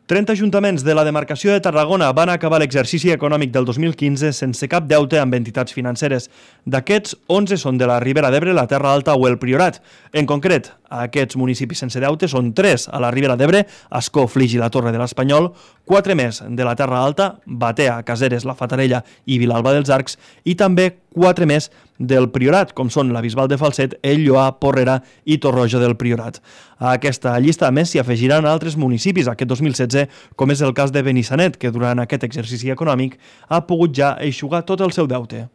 30 ajuntaments de la demarcació de Tarragona van acabar l'exercici econòmic del 2015 sense cap deute amb entitats financeres. D'aquests, 11 són de la Ribera d'Ebre, la Terra Alta o el Priorat. En concret, aquests municipis sense deute són 3 a la Ribera d'Ebre, Ascó, Flix i la Torre de l'Espanyol, 4 més de la Terra Alta, Batea, Caseres, la Fatarella i Vilalba dels Arcs, i també 4 més del Priorat, com són la Bisbal de Falset, El Lloar, Porrera i Torroja del Priorat. A aquesta llista, a més, s'hi afegiran altres municipis aquest 2016, com és el cas de Benissanet, que durant aquest exercici econòmic ha pogut ja eixugar tot el seu deute.